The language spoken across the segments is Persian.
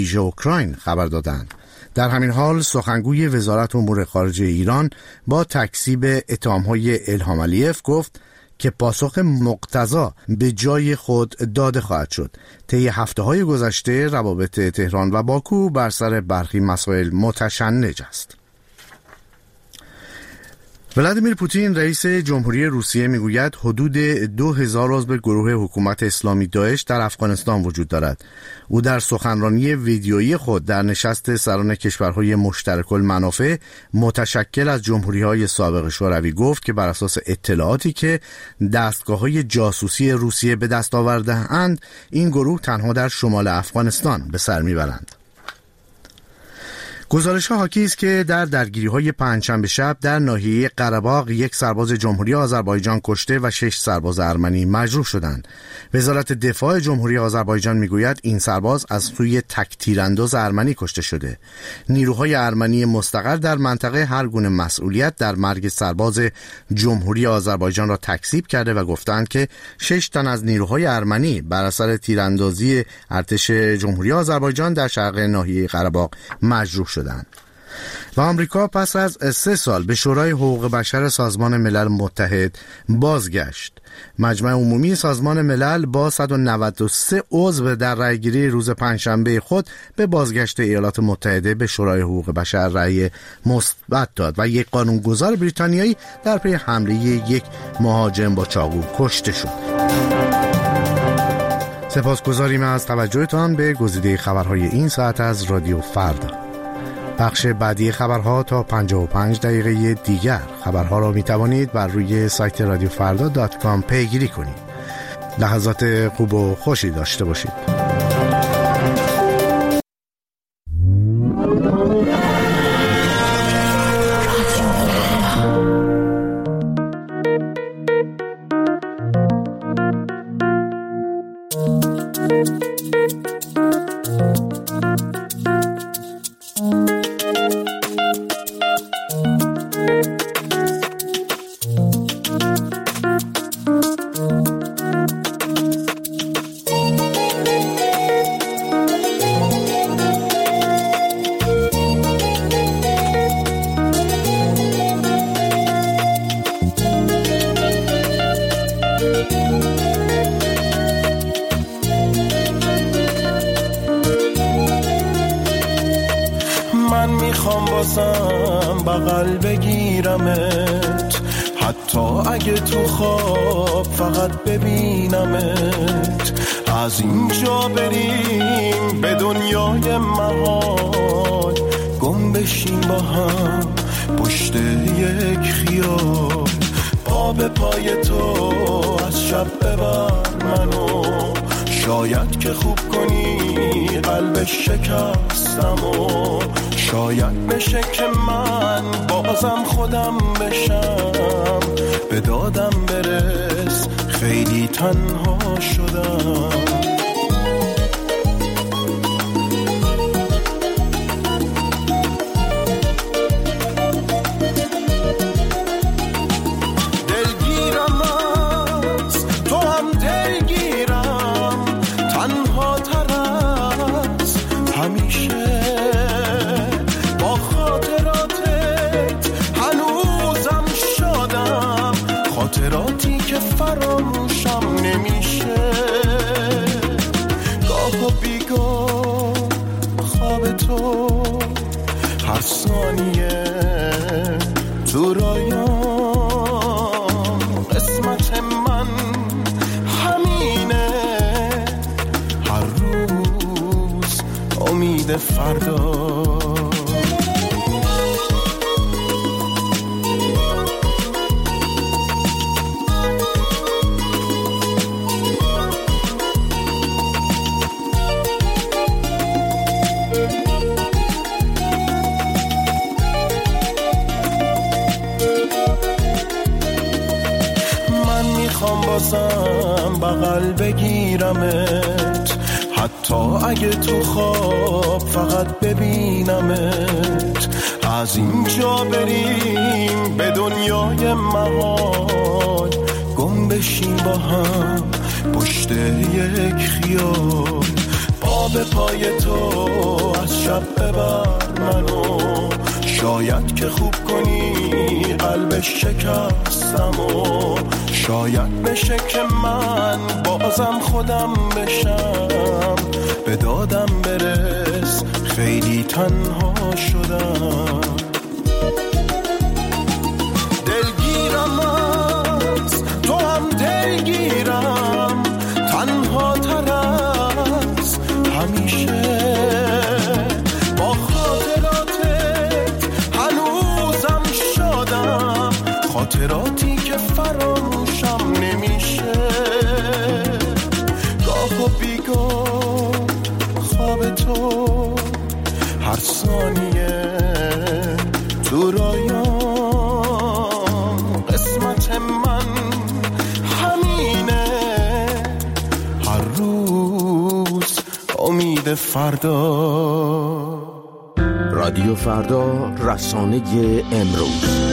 اوکراین خبر دادند. در همین حال سخنگوی وزارت امور خارجه ایران با تکذیب اتهام‌های الهام علیف گفت که پاسخ مقتضی به جای خود داده خواهد شد. طی هفته‌های گذشته روابط تهران و باکو بر سر برخی مسائل متشنج است. ولادیمیر پوتین رئیس جمهوری روسیه میگوید حدود 2000 عضو گروه حکومت اسلامی داعش در افغانستان وجود دارد. او در سخنرانی ویدیویی خود در نشست سران کشورهای مشترک المنافع متشکل از جمهوری‌های سابق شوروی گفت که بر اساس اطلاعاتی که دستگاه‌های جاسوسی روسیه به دست آورده‌اند این گروه تنها در شمال افغانستان به سر میبرند. گزارش‌ها حاکی است که در درگیری‌های پنجشنبه شب در ناحیه قره‌باغ یک سرباز جمهوری آذربایجان کشته و 6 سرباز ارمنی مجروح شدند. وزارت دفاع جمهوری آذربایجان میگوید این سرباز از سوی تک تیرانداز ارمنی کشته شده. نیروهای ارمنی مستقر در منطقه هر گونه مسئولیت در مرگ سرباز جمهوری آذربایجان را تکذیب کرده و گفتند که 6 تن از نیروهای ارمنی بر اثر تیراندازی ارتش جمهوری آذربایجان در شرق ناحیه قره‌باغ مجروح شدند. و آمریکا پس از 3 سال به شورای حقوق بشر سازمان ملل متحد بازگشت. مجمع عمومی سازمان ملل با 193 عضو در رأیگیری روز پنجشنبه خود به بازگشت ایالات متحده به شورای حقوق بشر رأی مثبت داد و یک قانونگذار بریتانیایی در پی حمله یک مهاجم با چاقو کشته شد. سپاسگزاریم از توجهتان به گزیده خبرهای این ساعت از رادیو فردا. بخش بعدی خبرها تا 55 دقیقه دیگر. خبرها را می توانید بر روی سایت radiofrda.com پیگیری کنید. لحظات خوب و خوشی داشته باشید. بغل بگیرمت حتی اگه تو خواب فقط ببینمت، از اینجا بریم به دنیای محال، گم بشیم با هم پشت یک خیال، پا به پای تو از شب ببر منو، شاید که خوب کنی قلب شکستمو، شاید بشه که من بازم خودم بشم، به دادم برس خیلی تنها شدم. خاطراتی که فراموشم نمیشه، گاه و بیگاه خواب تو هر ثانیه تو رایام، قسمت من همینه، هر روز امید فردا. بازم بغل بگیرمت حتی اگه تو خواب فقط ببینمت، از اینجا بریم به دنیای محال، گم بشیم با هم پشت یک خیال، پا به پای تو از شب ببر منو، شاید که خوب کنی قلب شکستمو، شاید بشه که من بازم خودم بشم، به دادم برس خیلی تنها شدم. دلگیرم از تو هم دلگیرم، تنها تر از همیشه، با خاطراتت هنوزم شادم، خاطراتی که فراموشم نمیشه. گاه و بیگاه خواب تو هر ثانیه تو رایام، قسمت من همینه، هر روز امید فردا. رادیو فردا، رسانه امروز.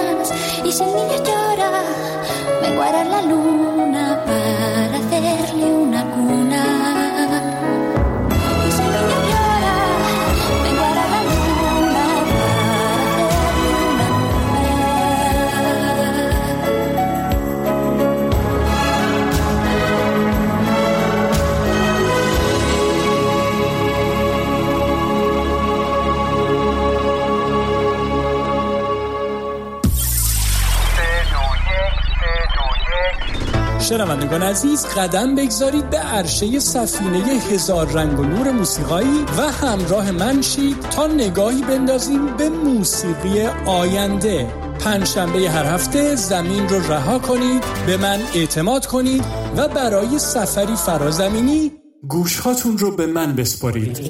si el niño llora, menguará la luna para hacerle شنوندگان عزیز، قدم بگذارید به عرشه سفینه هزار رنگ و نور موسیقایی و همراه من شید تا نگاهی بندازیم به موسیقی آینده. پنجشنبه هر هفته زمین رو رها کنید، به من اعتماد کنید و برای سفری فرازمینی گوشهاتون رو به من بسپارید.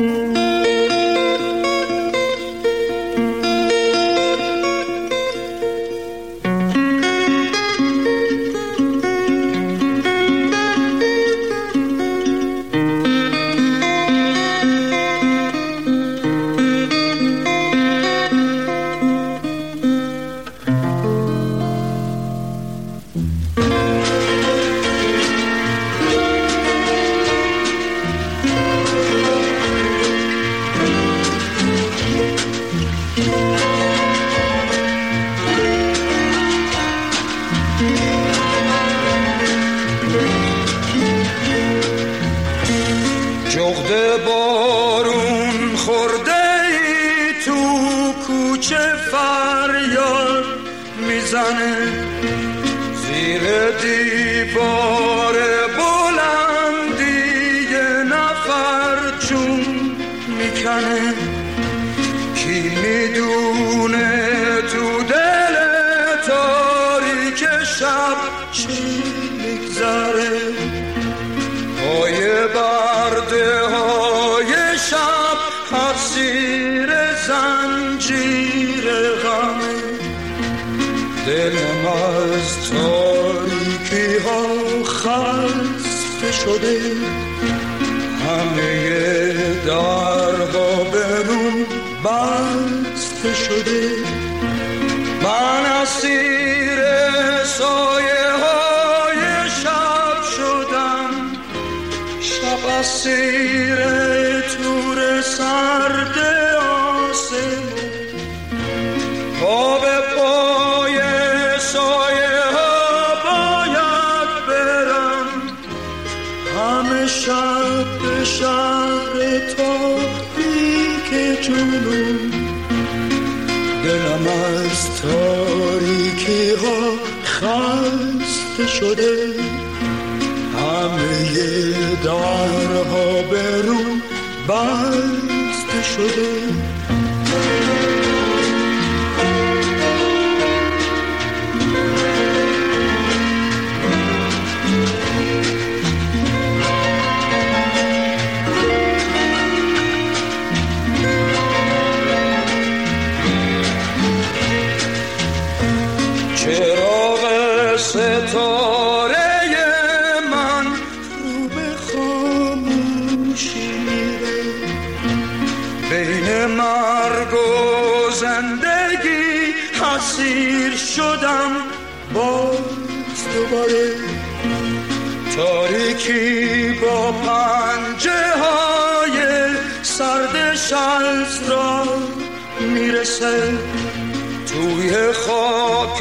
توی خاک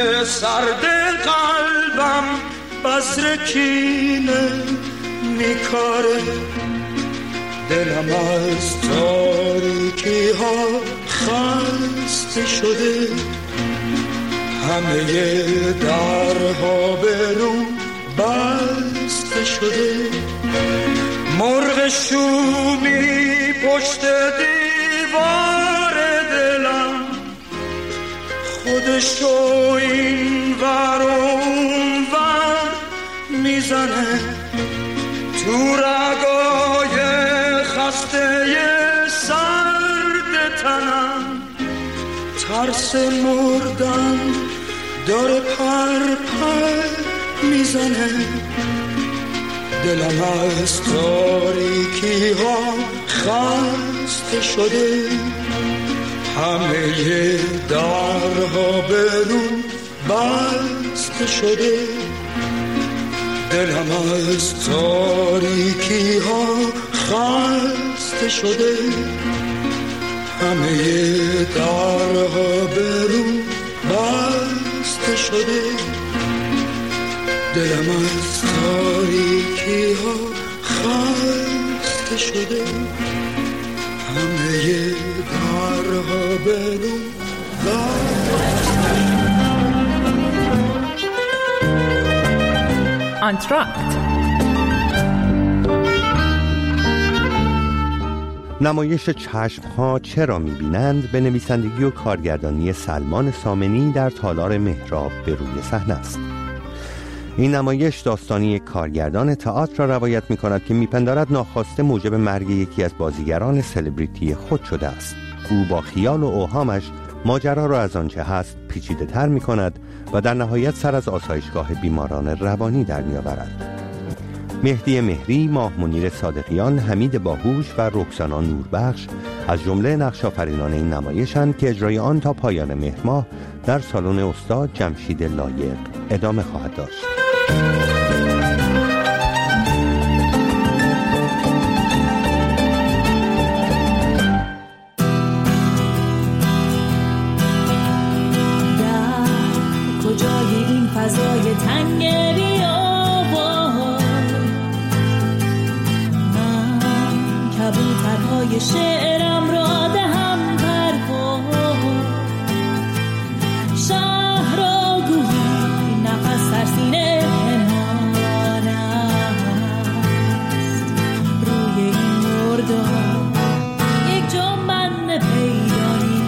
سرد قلبم بذر کینه میکاره، دلم از تاریکی ها خسته شده، همه درها به رو بسته شده، مرغ شومی پشت دیوار دلم خودشو این ور اون ور میزنه، تو رگای خسته سرد تنم ترس مردن داره پر پر میزنه، دلم از تاریکی ها خسته شده، همه درها به رو بسته شده، دلم از تاریکی ها خسته شده، همه درها به رو بسته شده، دلم از تاریکی ها خسته شده، همه درها به رو بسته شده. آنتراکت. نمایش چشم‌ها چرا می‌بینند به نویسندگی و کارگردانی سلمان سامنی در تالار مهراب به روی صحنه است. این نمایش داستانی کارگردان تئاتر را روایت می‌کند که می‌پندارد ناخواسته موجب مرگ یکی از بازیگران سلبریتی خود شده است. او با خیال و اوهامش ماجرا را از آنچه هست پیچیده‌تر می‌کند و در نهایت سر از آسایشگاه بیماران روانی در می‌آورد. مهدی مهری، ماه منیر صادقیان، حمید باهوش و رکسانا نوربخش از جمله نقش‌آفرینان این نمایش‌اند که اجرای آن تا پایان مهر ماه در سالن استاد جمشید لایق ادامه خواهد داشت. کجای این فضای تنگ بیابان من کبوترهای شعرم را دهم پرواز شهر را گویی نفس سرسینه پنهان است روی این مردان یک جنبند پیدانی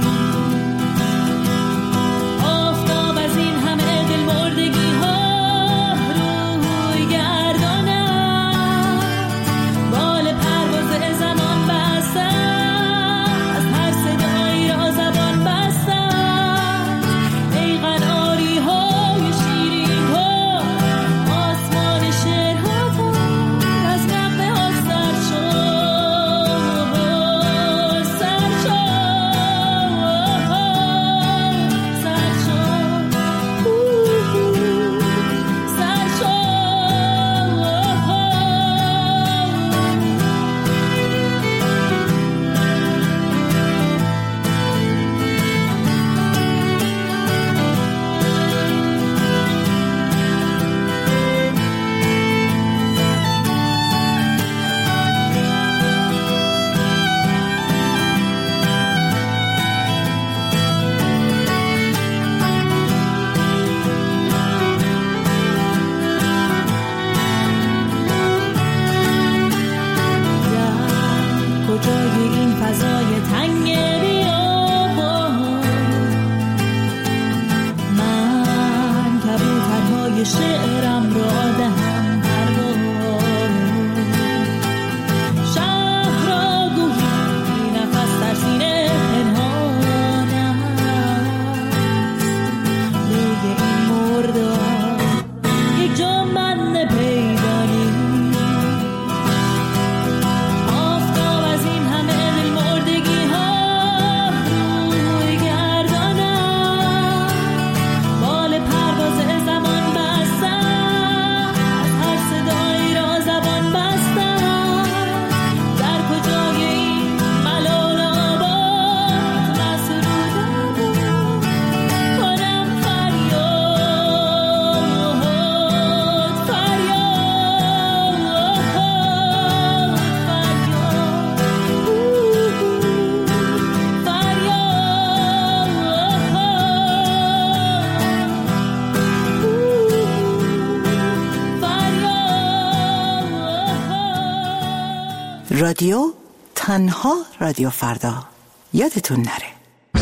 رادیو تنها رادیو فردا، یادتون نره.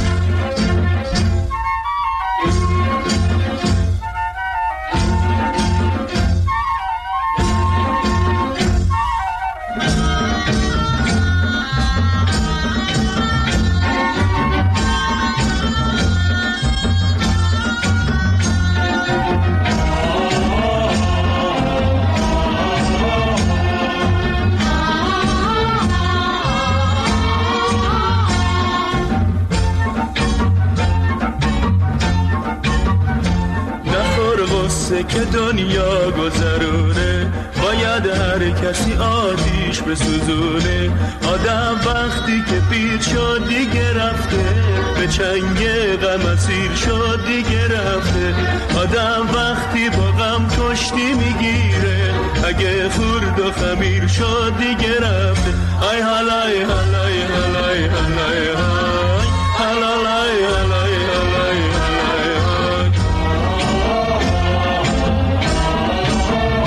که دنیا گذرونه باید هر کسی آتیش بسوزونه. آدم وقتی که پیر شد دیگه رفته، به چنگ غم اسیر شد دیگه رفته. آدم وقتی با غم کشتی میگیره، اگه خورد و خمیر شد دیگه رفته. ای حالای حالای حالای حالای حالای حالای حالای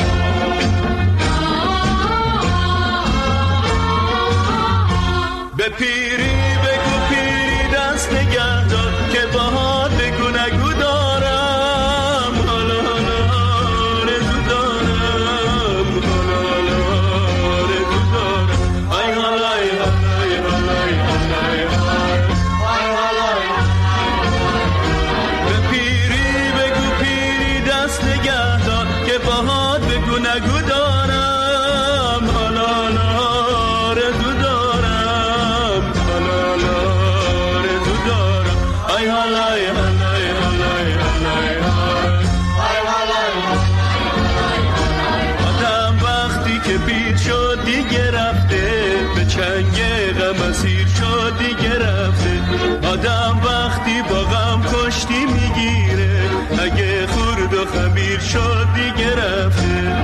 شد دیگه رفته، به چنگ غم اسیر شد دیگه رفته. آدم وقتی با غم کشتی میگیره، اگه خورد و خمیر شد دیگه رفته.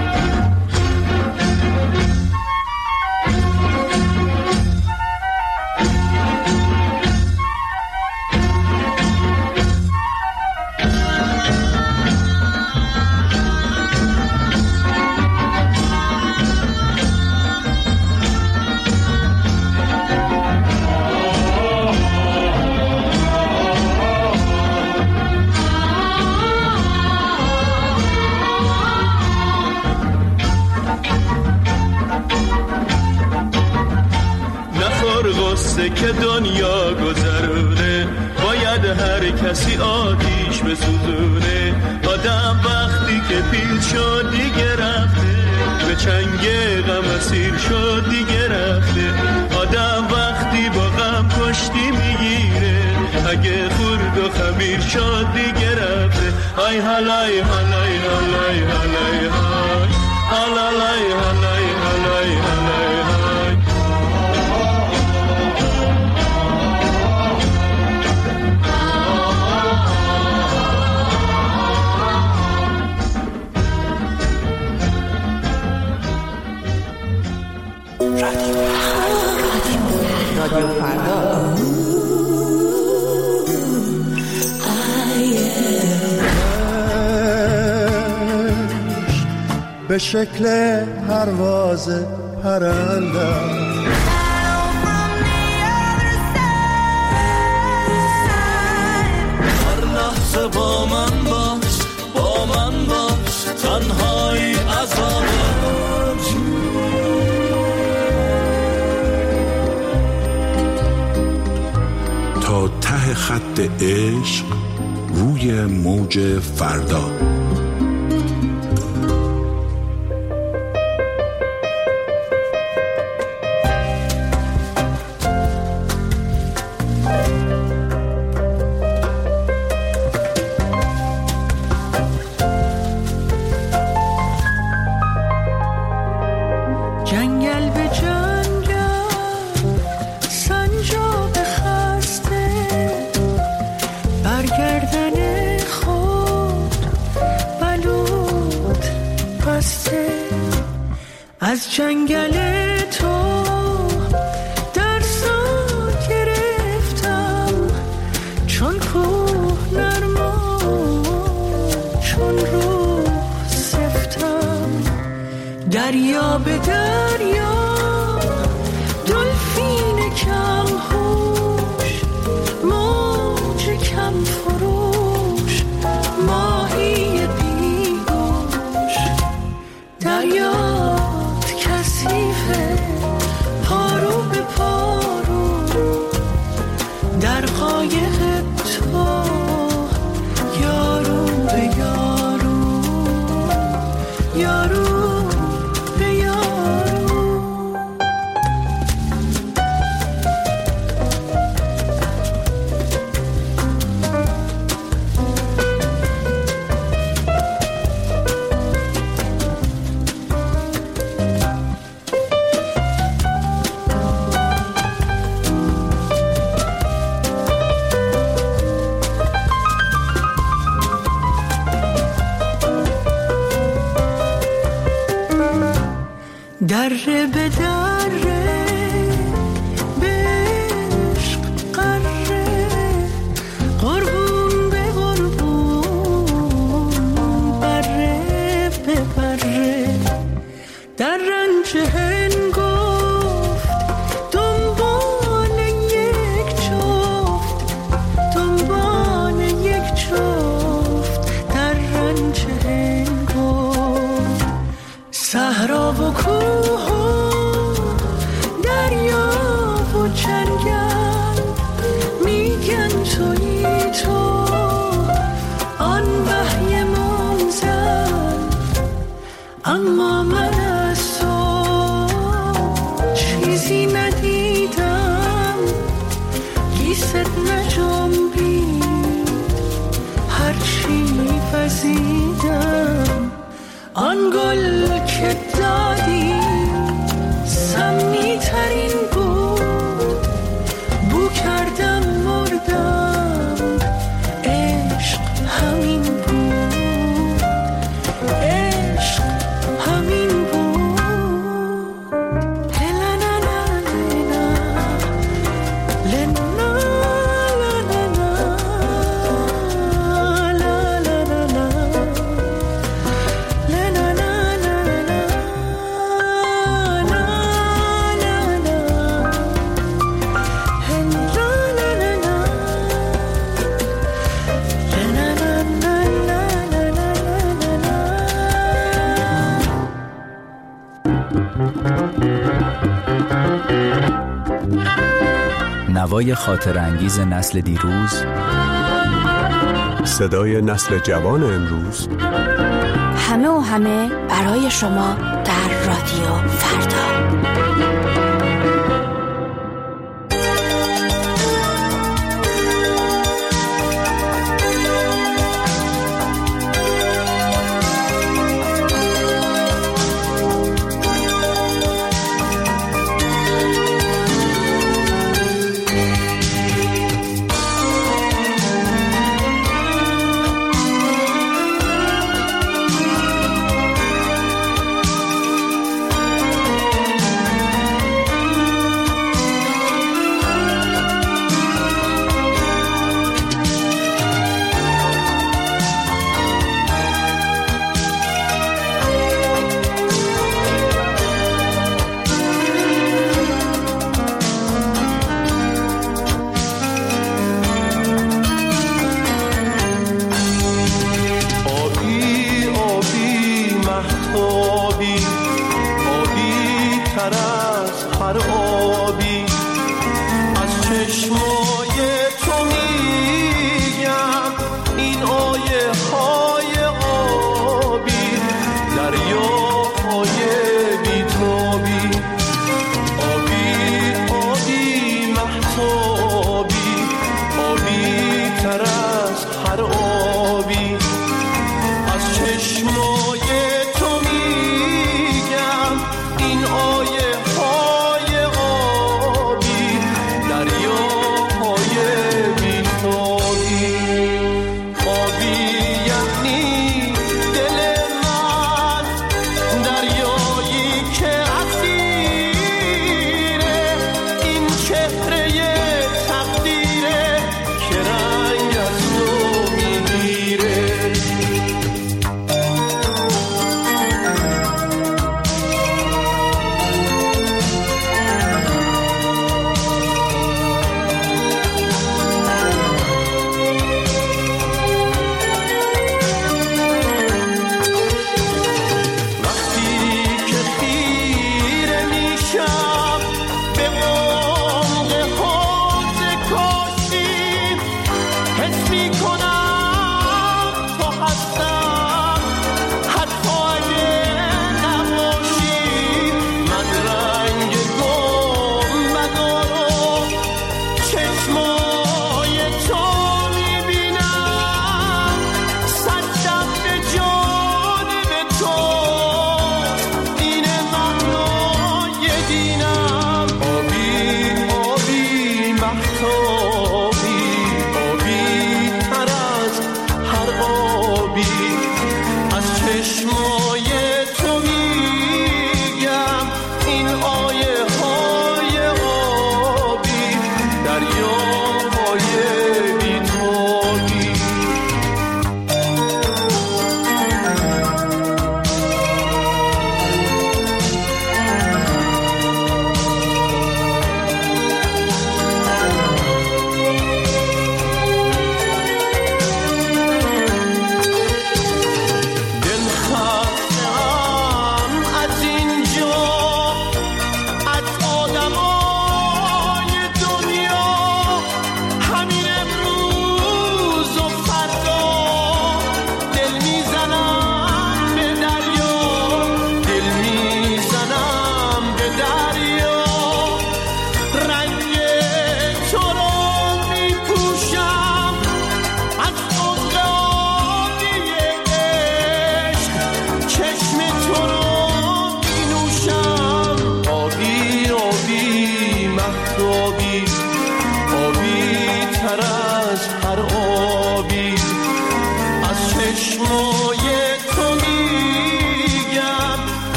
که دنیا گذرونه، باید هر کسی آتیش بسوزونه. آدم وقتی که پیل شد دیگه رفته، به چنگ غم اسیر شد دیگه رفته. آدم وقتی با غم کشتی میگیره، اگه خورد و خمیر شد دیگه رفته. های هلای هلای هلای هلای های هلای هلای هلای هلای های. رادیو فردا. به شکل پرواز پرنده هر لحظه با من باش، با من باش، تنهایی عذابه. تا ته خط عشق روی موج فردا. از جنگل تو در سر گرفتم، چون کوه نرما چون روح سفتم. دریا به دریا دلفین کم هوش، موج کم فروش، ماهی بیگوش. دریا پارو به پارو در قایق تو، یارو به یارو، یارو به یارو. دره به دره به عشق قره، قربون به قربون، بره به بره. در رنج هنگفت دنبال یک جفت، دنبال یک جفت. در رنج هنگفت صحرا و کوه نوای خاطرانگیز نسل دیروز، صدای نسل جوان امروز، همه برای شما در رادیو فردا.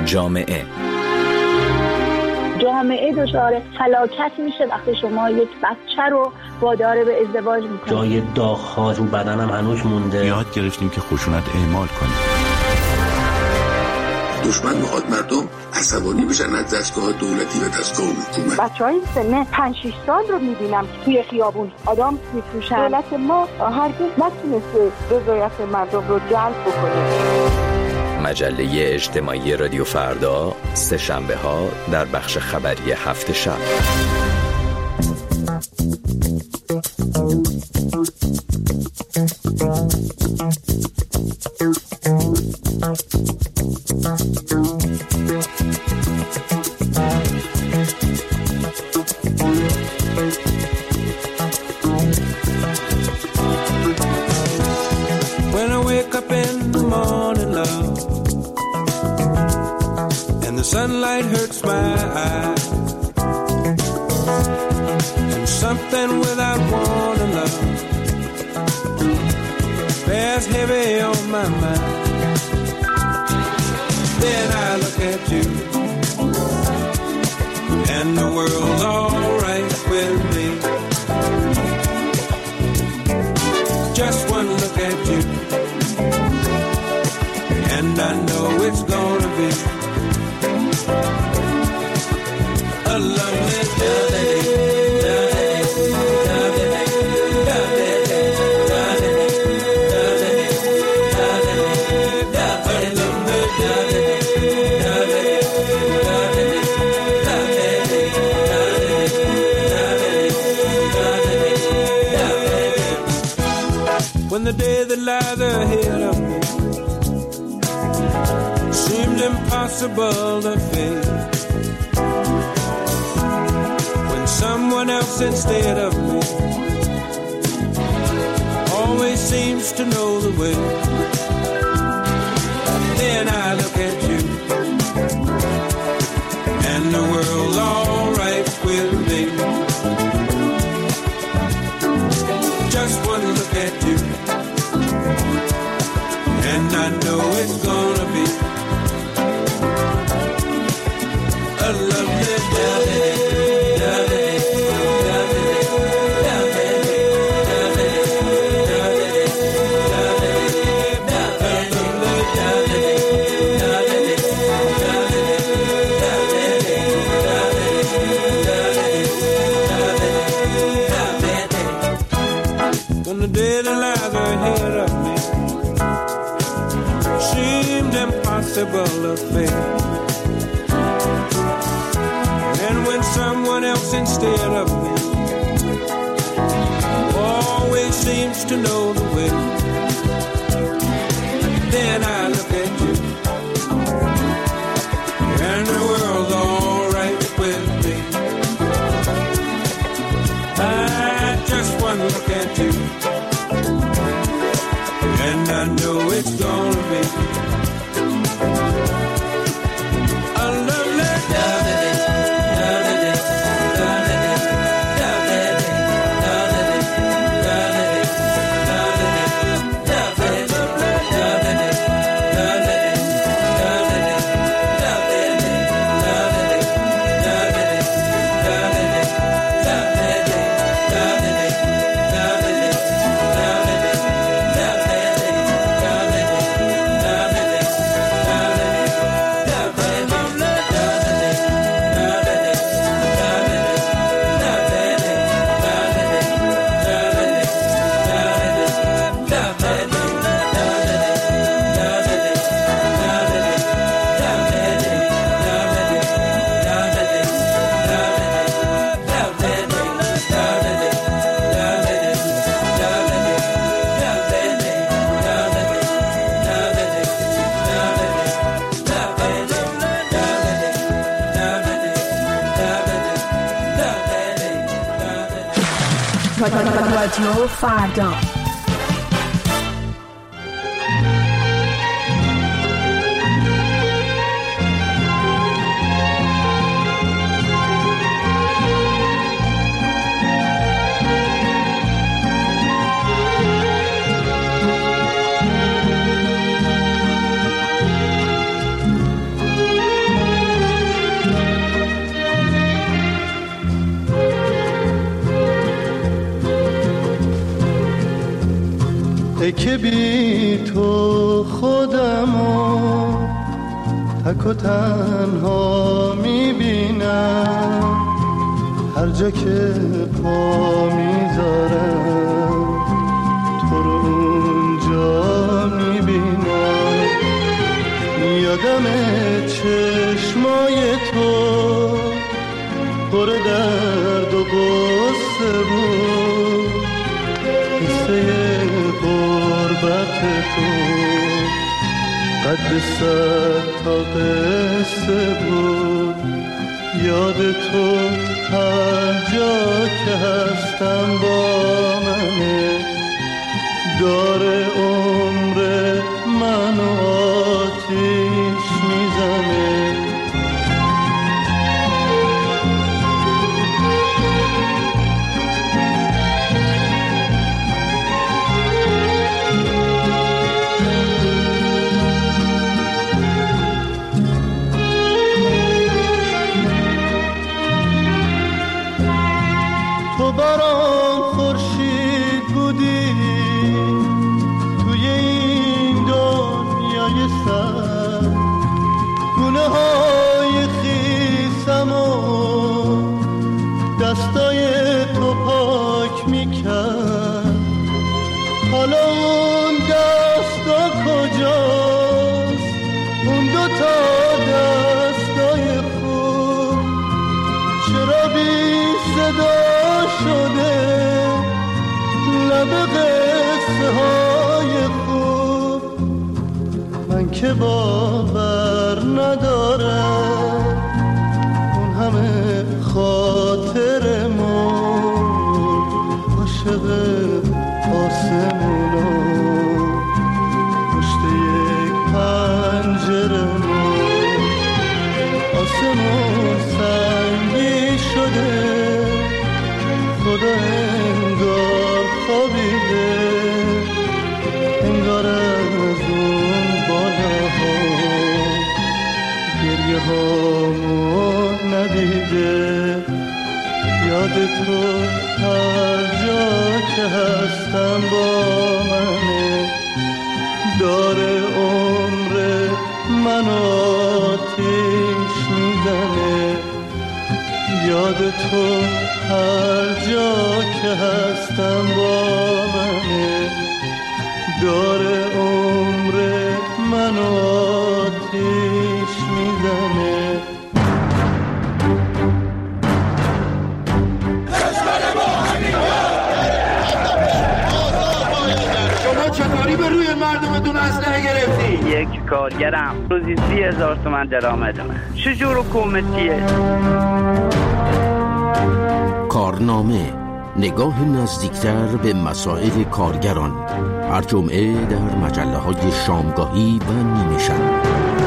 جامعه دچار فلاکت میشه وقتی شما یک بچه رو وادار به ازدواج میکنید. جای داغ‌ها رو بدنم هنوز مونده. یاد گرفتیم که خشونت اعمال کنیم. دشمن میخواد مردم عصبانی بشن از دستگاه دولتی و دستگاه حکومت. بچهای سن 5-6 سال رو میبینم که توی خیابون آدم میفروشن. دولت ما هرگز نتونسته رضایت مردم رو جلب بکنه. مجله اجتماعی رادیو فردا، سه شنبه ها در بخش خبری هفت شب. When I wake up in the morning, love, and the sunlight hurts my eyes, and something without warning, love, bears heavy on my mind. Then I look at you, and the world's alright with me. Just one look at you, and I know it's gonna be a lovely day. When the day that lies ahead of me seemed impossible to face, when someone else instead of me always seems to know the way, then I look at you, and the world's alright with me. Just one look at you, and I know it's gonna be a lovely day. When the day that lies ahead of me seemed impossible to face, and when someone else instead of me always seems to know the way, then I look at you, and the world's alright with me. I just one look at you, and I know it's gonna be a lovely day. رادیو فردا. اینه که بی تو خودمو تک و تنها میبینم، هر جا که پا میذارم تو رو اونجا میبینم. یادم چشمای تو پر درد و غصه بود، قصه غربت تو قد 100 تا قصه بود. یاد تو هر جا که هستم با منه، داره عمر منو آتیش میزنه. تو برام خورشید بودی توی این دنیای سر، گونه های خیسم و دستای تو پاک میکرد. حالا اون دستا کجاست، اون 2 تا دستای خوب چرا بی صدا شده لب قصه های خوب؟ من که باور ندارم اون همه خاطر مرد، عاشق آسمونا پشت یک پنجره مرد. آسمون سنگی شده، خدا انگار خوابیده، انگار از اون بالاها گریه هامو ندیده. یاد تو هر جا که هستم با منه، داره عمر منو آتیش میزنه. یاد تو هر جا که هستم با منه، داره عمر منو آتیش میزنه. شما چطوری به روی مردمتون اسلحه گرفتی؟ یک کارگرم روزی 30,000 تومان درآمدمه. چجور حکومتیه؟ کارنامه، نگاه نزدیکتر به مسائل کارگران، هر جمعه در مجله‌های شامگاهی و نیمه شب.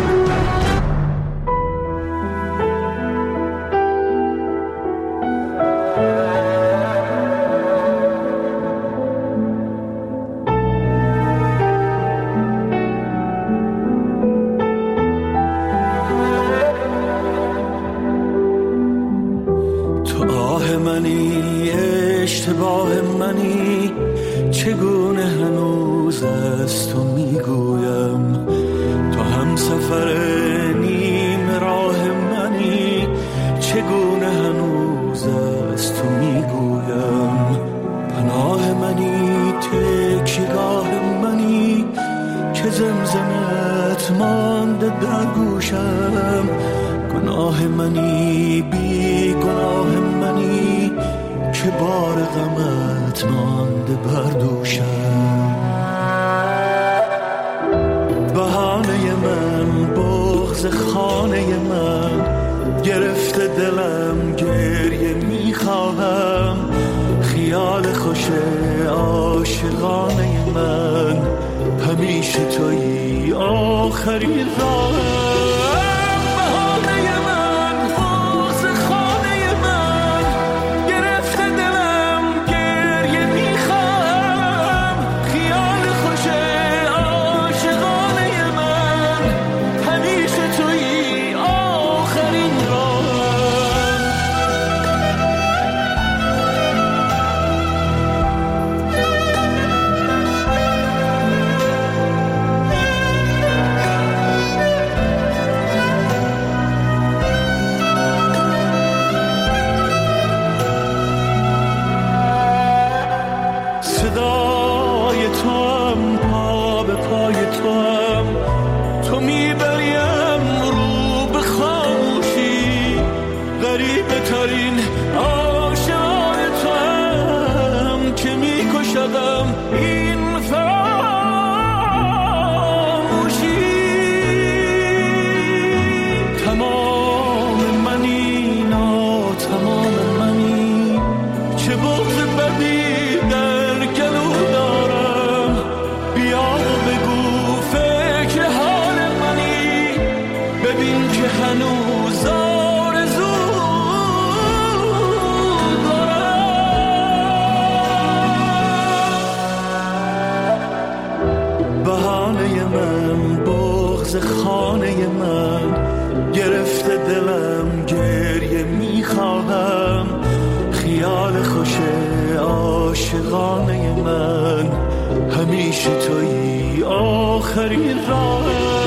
اشتباه منی، چگونه هنوز از تو میگویم. تو هم سفر نیم راه منی، چگونه هنوز از تو میگویم. پناه منی، تکیگاه منی، که زمزمت مانده در گوشم. گناه منی، بی گناه منی، که بار غمت مانده بر دوشم. بهانه من، بغض خانه من، گرفته دلم گریه میخواهم. خیال خوش عاشقانه من، همیشه تویی آخرین راهم. عاشقانه من همیشه تویی آخرین راه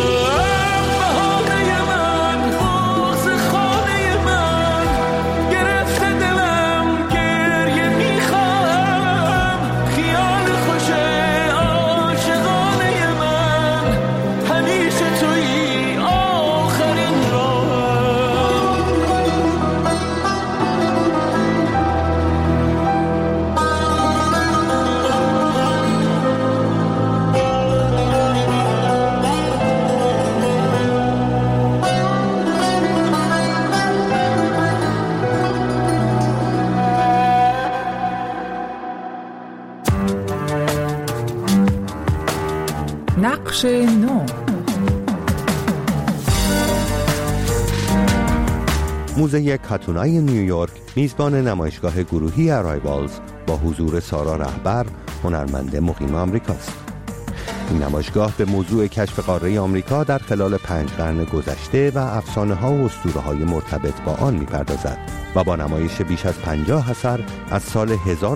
نقش نو. موزه کاتونای نیویورک میزبان نمایشگاه گروهی ارایوالز با حضور سارا رهبر، هنرمند مقیم آمریکاست. این نمایشگاه به موضوع کشف قاره آمریکا در خلال 5 قرن گذشته و افسانه‌ها و اسطوره‌های مرتبط با آن می‌پردازد و با نمایش بیش از 50 اثر از سال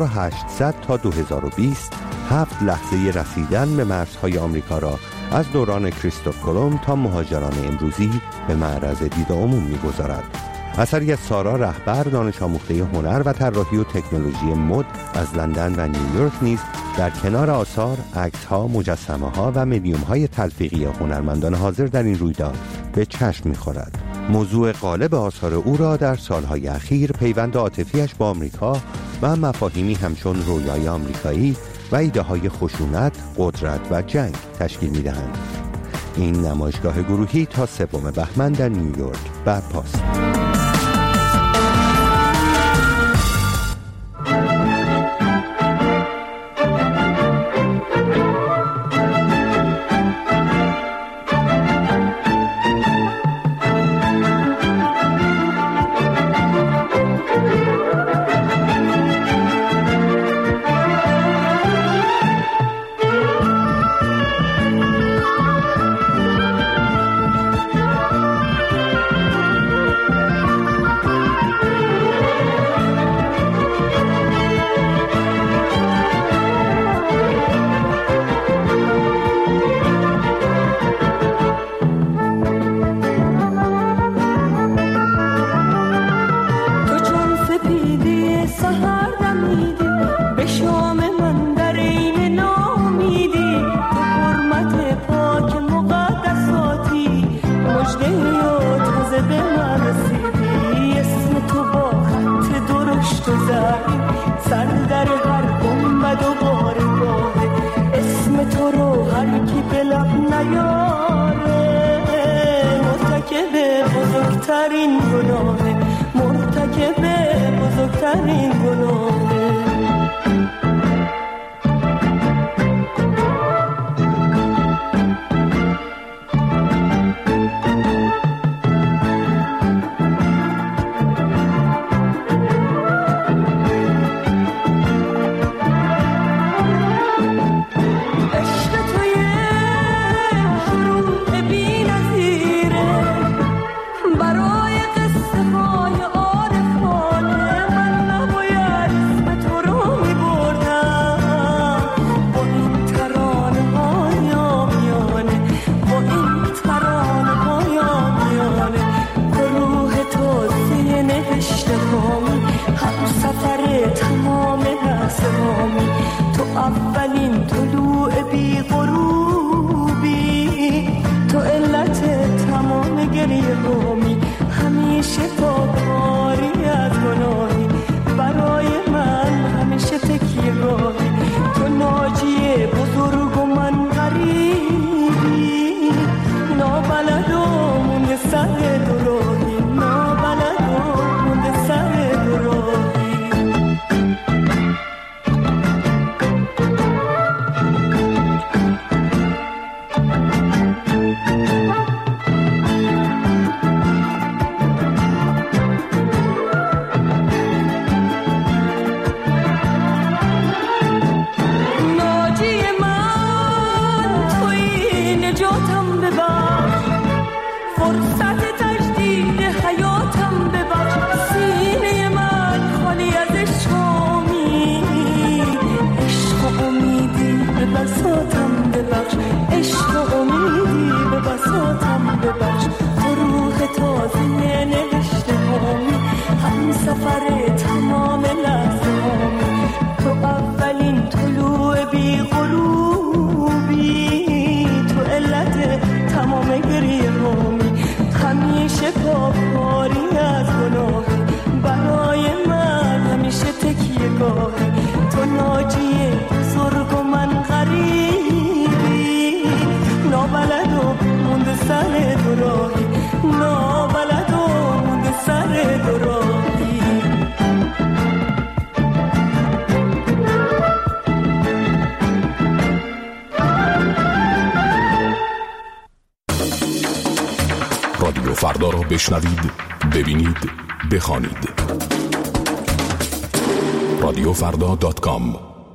1800 تا 2020 7 لحظه رسیدن به مرزهای آمریکا را از دوران کریستوف کلمب تا مهاجران امروزی به معرض دید عموم می‌گذارد. اثری از سارا رهبر، دانش آموخته هنر و طراحی و تکنولوژی مد از لندن و نیویورک نیز در کنار آثار، عکس‌ها، مجسمه‌ها و مدیوم‌های تلفیقی هنرمندان حاضر در این رویداد به چشم می‌خورد. موضوع غالب آثار او را در سالهای اخیر پیوند عاطفیش با آمریکا و مفاهیمی همچون رویای آمریکایی و ایده‌های خشونت، قدرت و جنگ تشکیل می‌دهند. این نمایشگاه گروهی تا 3 بهمن در نیویورک برپاست. برای قصه های عارفانه من نباید احساساتم ببخش فروغ تازه نوشته هامی هم سفر تمام لحظه هامی تو اولین طلوع بی غروبی تو علت تمام گریه هامی همیشه پاکاری از گناهی برای من همیشه تکیه گاهی تو ناجی بزرگ و من غریبی نابلد و مونده سر دراهی نابلد و مونده سر دراهی رادیو فردا را بشنوید، ببینید، بخوانید. رادیوفردا.com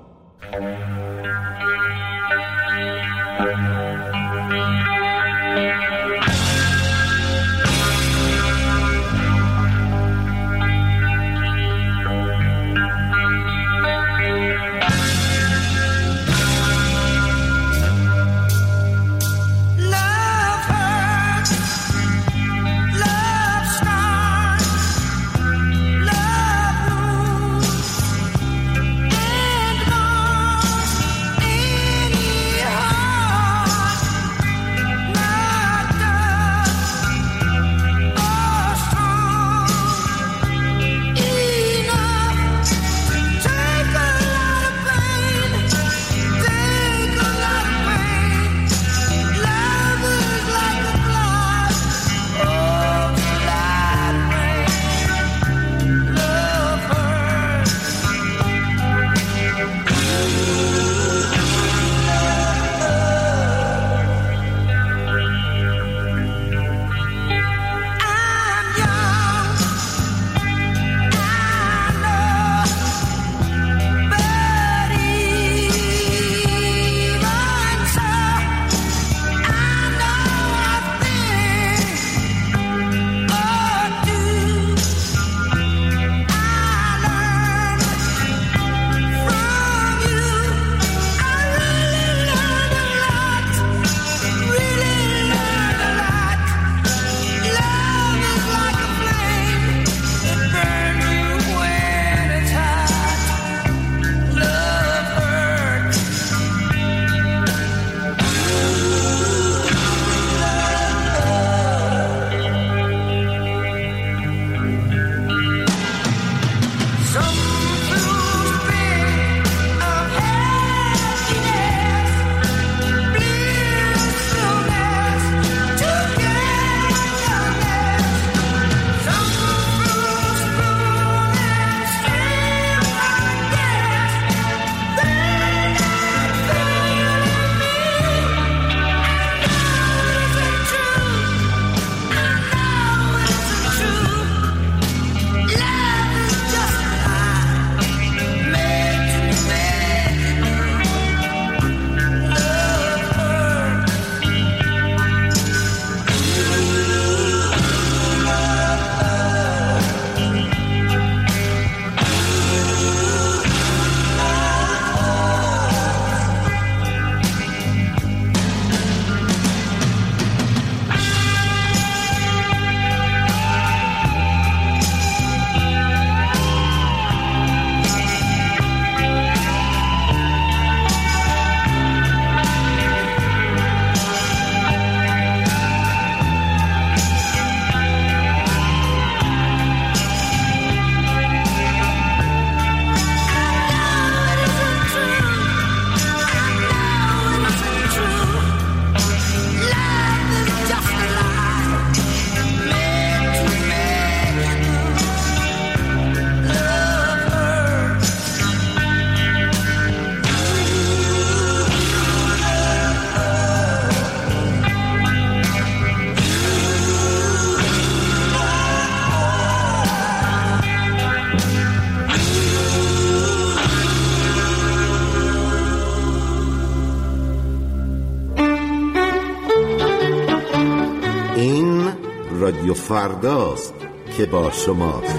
رادیو فرداست که با شماست.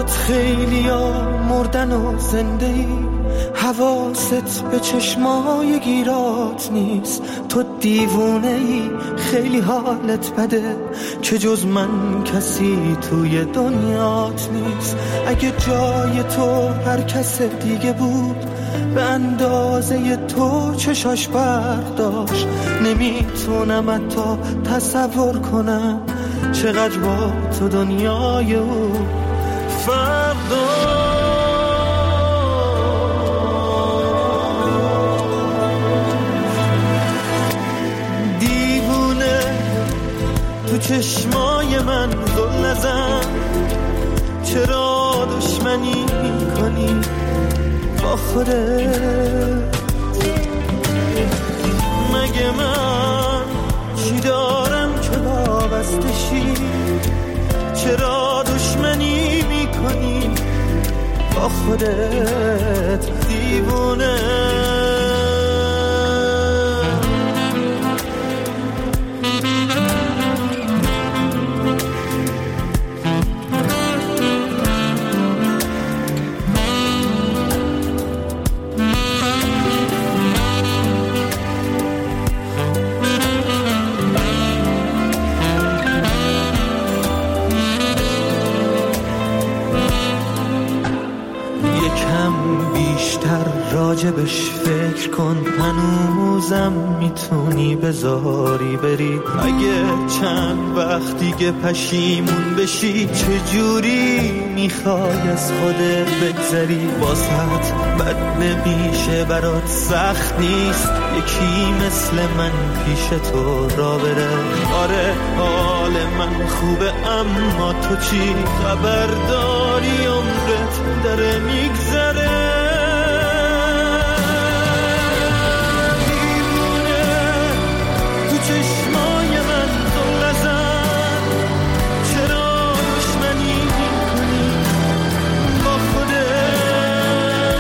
برات خیلی ها مردن و زنده ای، حواست به چشمای گیرات نیست. تو دیوونه ای، خیلی حالت بده که جز من کسی توی دنیات نیست. اگه جای تو هر کس دیگه بود به اندازه تو چشاش برداشت، نمیتونم حتی تصور کنم چقدر با تو دنیای او فردا. دیوونه تو چشمای من گل نزن، چرا دشمنی کنی با خودت؟ مگه من چی دارم که وابسته شی؟ چرا دشمنی میکنی با خودت دیوونه؟ راجبش فکر کن، هنوزم میتونی بذاری بری. اگه چند وقت دیگه پشیمون بشی، چجوری میخوای از خودت بگذری؟ واسط بد نمیشه، برات سخت نیست یکی مثل من پیش تو را بره. آره حال من خوبه، اما تو چی خبر داری؟ عمرت داره میگذره. چشمای من تو نزن، چرا دشمنی میکنی با خودت؟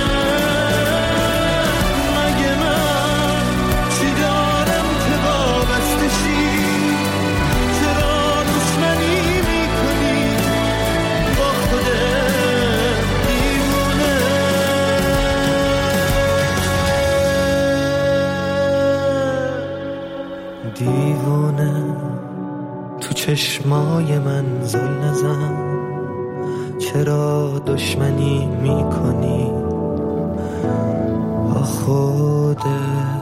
مگه من چی دارم که وابسته شی؟ چرا دشمنی میکنی با خودت دیوونه؟ دیوونه تو چشمای من زل نزن، چرا دشمنی میکنی با خودت؟